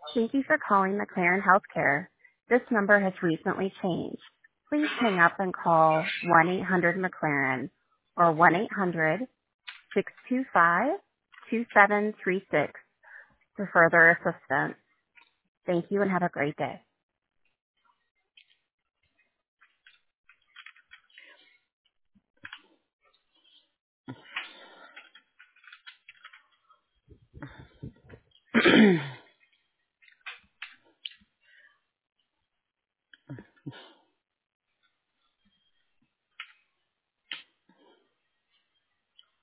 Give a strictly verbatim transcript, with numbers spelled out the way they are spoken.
Thank you for calling McLaren Healthcare. This number has recently changed. Please hang up and call one eight hundred McLaren or one eight hundred six two five two seven three six for further assistance. Thank you and have a great day.